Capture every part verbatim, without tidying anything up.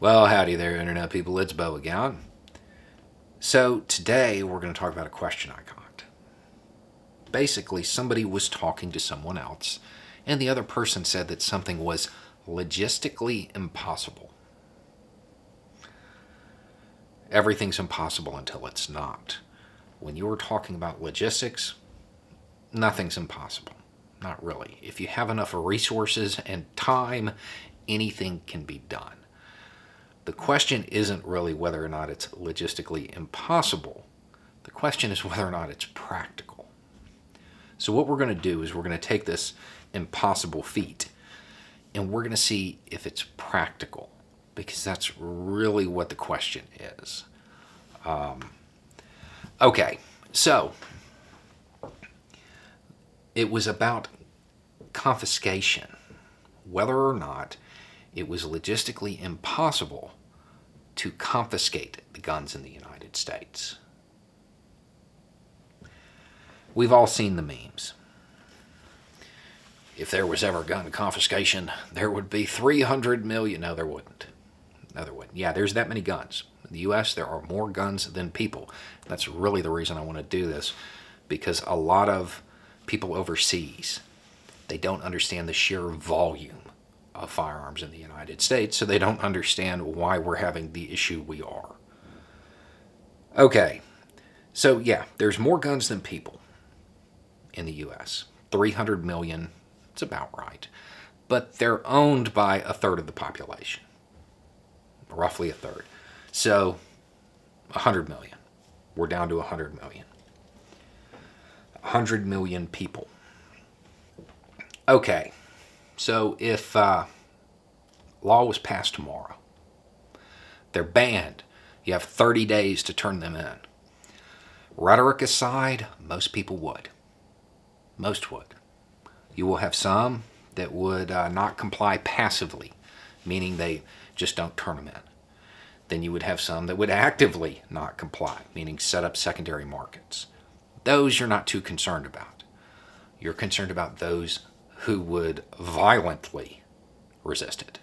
Well, howdy there, Internet people. It's Beau again. So, today we're going to talk about a question I got. Basically, somebody was talking to someone else, and the other person said that something was logistically impossible. Everything's impossible until it's not. When you're talking about logistics, nothing's impossible. Not really. If you have enough resources and time, anything can be done. The question isn't really whether or not it's logistically impossible. The question is whether or not it's practical. So what we're going to do is we're going to take this impossible feat and we're going to see if it's practical, because that's really what the question is. Um, okay, so it was about confiscation, whether or not it was logistically impossible to confiscate the guns in the United States. We've all seen the memes. If there was ever gun confiscation, there would be three hundred million. No, there wouldn't. No, there wouldn't. Yeah, there's that many guns. In the U S, there are more guns than people. That's really the reason I want to do this, because a lot of people overseas, they don't understand the sheer volume of firearms in the United States, so they don't understand why we're having the issue we are. Okay, so yeah, there's more guns than people in the U S. three hundred million, it's about right. But they're owned by a third of the population. Roughly a third. So, one hundred million. We're down to one hundred million. one hundred million people. Okay. So if uh, law was passed tomorrow, they're banned. You have thirty days to turn them in. Rhetoric aside, most people would. Most would. You will have some that would uh, not comply passively, meaning they just don't turn them in. Then you would have some that would actively not comply, meaning set up secondary markets. Those you're not too concerned about. You're concerned about those who would violently resist it.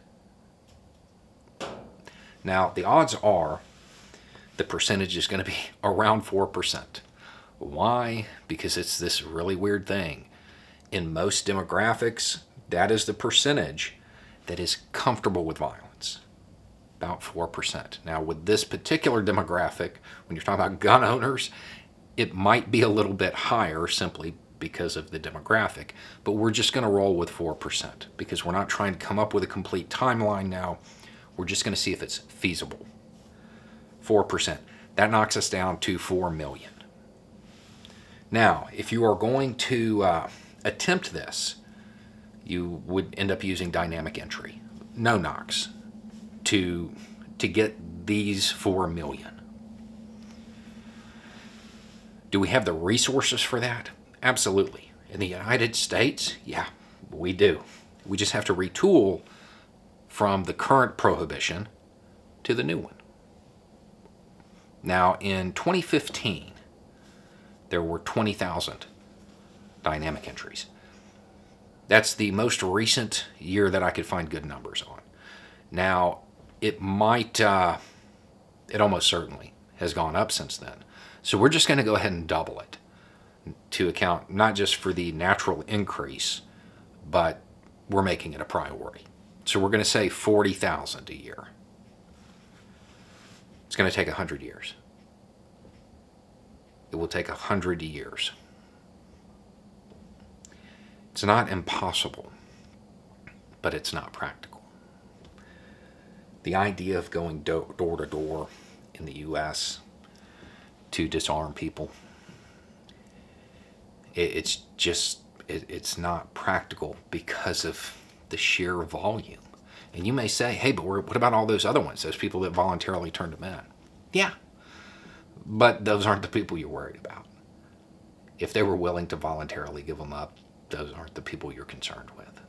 Now, the odds are the percentage is going to be around four percent. Why? Because it's this really weird thing. In most demographics, that is the percentage that is comfortable with violence. About four percent. Now, with this particular demographic, when you're talking about gun owners, it might be a little bit higher simply because of the demographic, but we're just going to roll with four percent because we're not trying to come up with a complete timeline now. We're just going to see if it's feasible. four percent. That knocks us down to four million. Now, if you are going to uh, attempt this, you would end up using dynamic entry, no knocks, to, to get these four million. Do we have the resources for that? Absolutely. In the United States, yeah, we do. We just have to retool from the current prohibition to the new one. Now, in twenty fifteen, there were twenty thousand dynamic entries. That's the most recent year that I could find good numbers on. Now, it might, uh, it almost certainly has gone up since then. So we're just going to go ahead and double it to account not just for the natural increase, but we're making it a priority. So we're going to say forty thousand a year. It's going to take one hundred years. It will take one hundred years. It's not impossible, but it's not practical. The idea of going do- door to door in the U S to disarm people, it, it's just, it, it's not practical because of the sheer volume. And you may say, hey, but what about all those other ones, those people that voluntarily turned them in? Yeah, but those aren't the people you're worried about. If they were willing to voluntarily give them up, those aren't the people you're concerned with.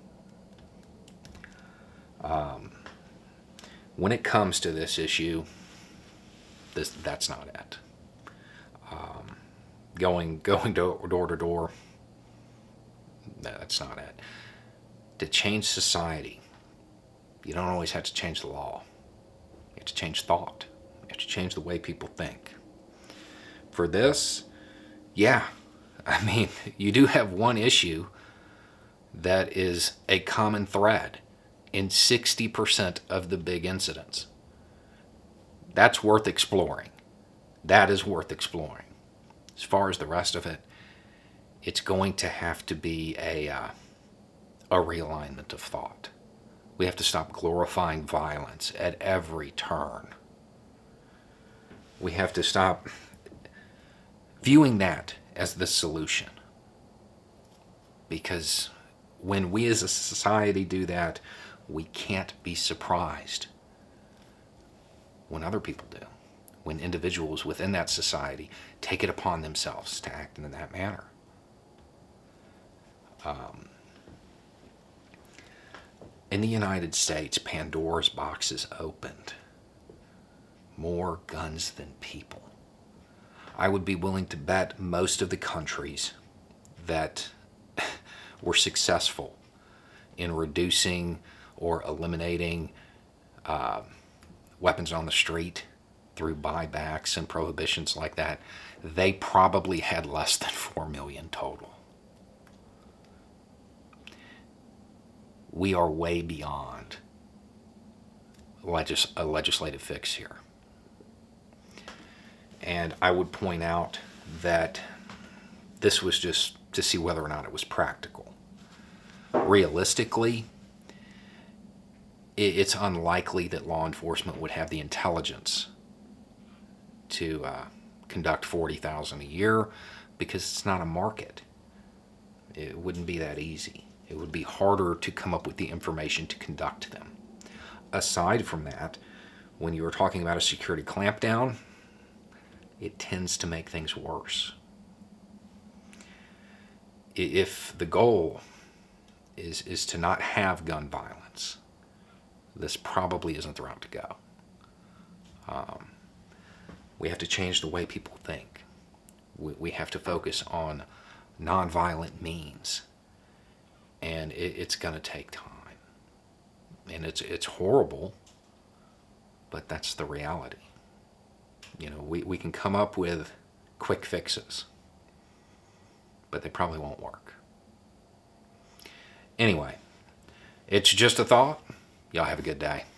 Um, when it comes to this issue, this that's not it. Um, going going to door to door, that's not it. To change society, you don't always have to change the law. have to change thought. You have to change the way people think. For this, yeah, I mean, you do have one issue that is a common thread in sixty percent of the big incidents. That's worth exploring. That is worth exploring. As far as the rest of it, it's going to have to be a, uh, a realignment of thought. We have to stop glorifying violence at every turn. We have to stop viewing that as the solution. Because when we as a society do that, we can't be surprised when other people do. When individuals within that society take it upon themselves to act in that manner. Um, in the United States, Pandora's box is opened. More guns than people. I would be willing to bet most of the countries that were successful in reducing or eliminating uh, weapons on the street through buybacks and prohibitions like that, they probably had less than four million total. We are way beyond legis- a legislative fix here. And I would point out that this was just to see whether or not it was practical. Realistically, it's unlikely that law enforcement would have the intelligence to uh, conduct forty thousand a year, because it's not a market. It wouldn't be that easy. It would be harder to come up with the information to conduct them. Aside from that, when you were talking about a security clampdown, it tends to make things worse. If the goal is, is to not have gun violence, this probably isn't the route to go. Um, we have to change the way people think. We, we have to focus on nonviolent means. And it, it's going to take time. And it's, it's horrible, but that's the reality. You know, we, we can come up with quick fixes, but they probably won't work. Anyway, it's just a thought. Y'all have a good day.